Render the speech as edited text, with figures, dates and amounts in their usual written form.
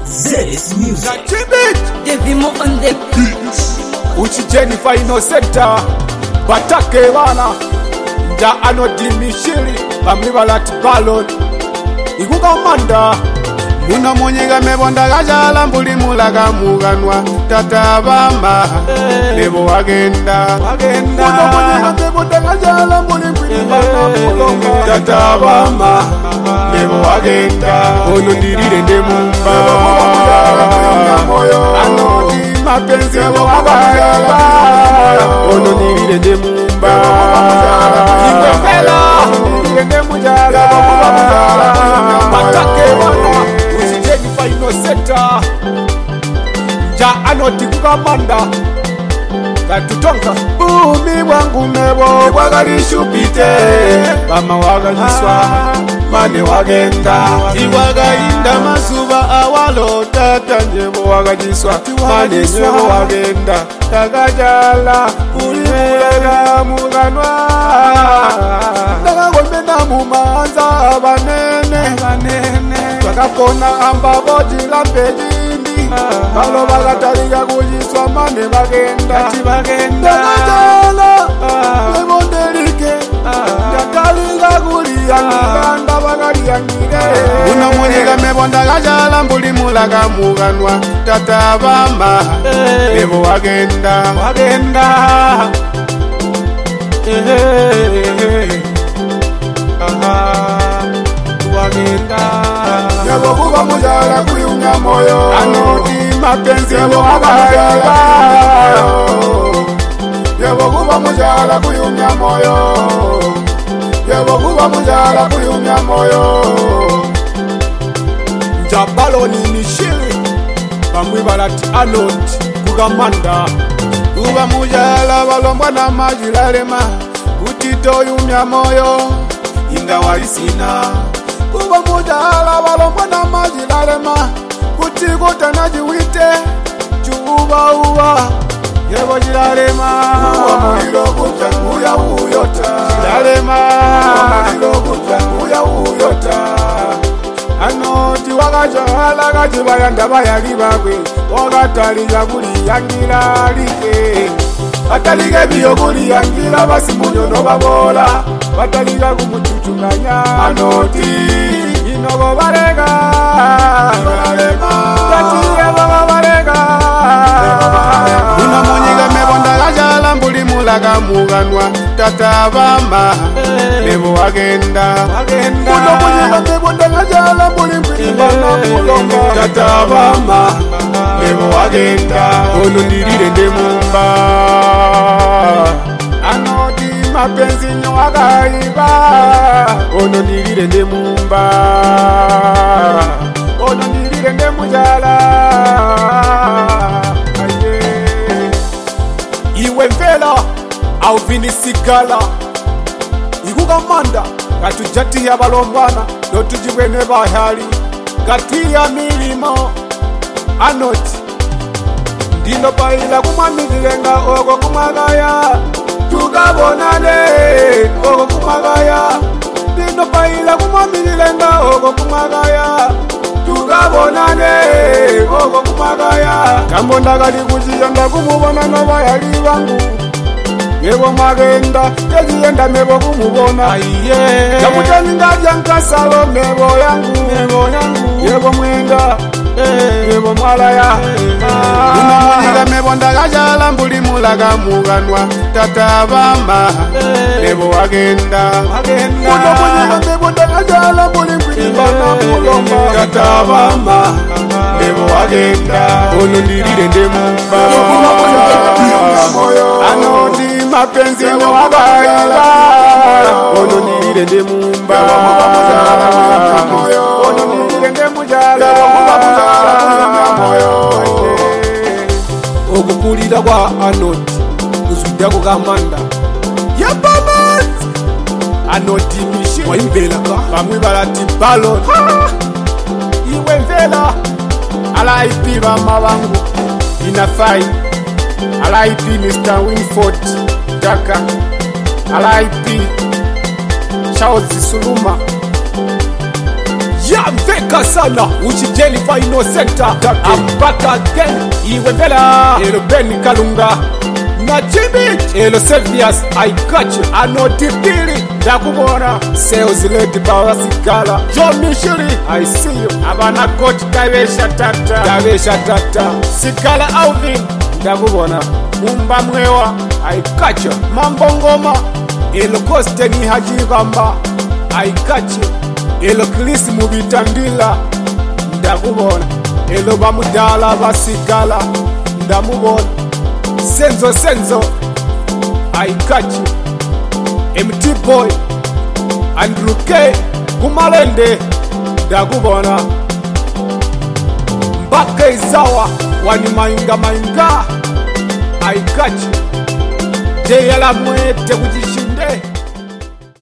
ZS Music. Devimo on the Uchi Jennifer Innocenta Batake bana Nda anodimishiri Bamlibalati balon Ikuka manda Muna monyega mebonda gajala mbuli mulaga muganwa Tata bamba Nebo wagenda Muna monyega mebonda gajala mbuli mbana mulonga Tata bamba Nebo wagenda Ono ndirire ndemumba Anodi mapenzi wabaya Ono ndirire ndemumba Ikwefela Ndirire ndemujala Batake wana Jennifer Innocenta Ja anoti kukamanda Katutonka Bumi wangu mebo Wagalishupite Mama wagaliswa Mane wagenda Iwagainda masuba awalo Tata njebo wagaliswa Mane njebo wagenda Takajala Ulimulega muganwa Daga gomena mumanza Banene Bakakona amba boji lampejindi Balo bagataliga kujiswa mane bagenda Bakajala Lemondelike Jakaliga kuliyangilanda bagaliyangile Una monyega mebonda gajala mbuli mulaga muganwa Tata bamba Nebo wagenda Yebo kuba mujala kuyunga moyo Anodi mapenzi wabaya Yebo kuba mujala kuyunga moyo Yebo kuba mujala kuyunga moyo Njabalo ni mishiri Bamwibalati anoti kugamanda Kuba mujala balombwa na majilalema Utito yumya moyo Inga walisina Kuba mujala balombwa na majilalema Kutiko tanajiwite Chuba uwa Yebo jilalema Uwa mulilo kutanguya uyota Jilalema Uwa mulilo kutanguya uyota Anoti wakajala kajibayanda bayali bakwe Wakataliga kuli yangila like Bataliga biyo kuli yangila basi munyono babola Bataliga kumuchuchunganya Anoti Inogo barega Tatiye baba barega Una monyega mebonda gajala mbuli mulaga muganwa Tata bamba Nebo wagenda Una monyega mebonda gajala mbuli mbana mulonga Tata bamba Nebo wagenda Ono ndirire ndemumba Anodi mapenzi nyawagaiba Ono ndirire ndemumba Ono ndirire ndemujala Iwe mvela au vinisigala Ikukamanda Katujati ya balombana Notujibwene bahali Katuya milimo Anoti Ndino paila kumamidilenga Ogo kumagaya Tukabonane Ogo kumagaya Ndino paila kumamidilenga Ogo kumagaya Tukabonane Ogo kumagaya Kambonda gali kujiyanda kumubona Nobayali bangu Yebo magenda Kejienda mebo kumubona Kamutani ngaja nkasalo mebo yangu Yebo mwenda Yebo mwalaya Una mwenyiga mebonda gajala mbuli mulaga muganwa Tata bamba Nebo wagenda Una mwenyiga mebonda gajala mbuli mbana mulonga Tata bamba Nebo wagenda Ono ndirire ndemumba Anodi mapenzi wabaya Ono ndirire ndemumba Ono ndirire ndemujala Okukulira kwa Anodi Kuzudya kukamanda Yabamat Anodi mishe Waimbela ka Bamwibalati balon Iwe mvela Alaipi bama bangu Inafai Alaipi Mr. Winford Daka Alaipi Charles Suluma yamveka sana uchiteni final center. I'm back again iwembela elo Ben Kalunga na Jimmy elo Selvius I catch I know tipili ndakubona sales lady power sigala John Mishiri I see you abana coach Kavesha tata sigala Alvin ndakubona mumba mwewa I catch mambo ngoma elo Kosteni Hajigamba I catch elo Chris Mubitandila ndakubona elo bamudala basigala ndamubona senzo I catch MT boy Andrew K Kumalende ndakubona mpaka izawa wani mainga I catch Jayala mwete kujishinga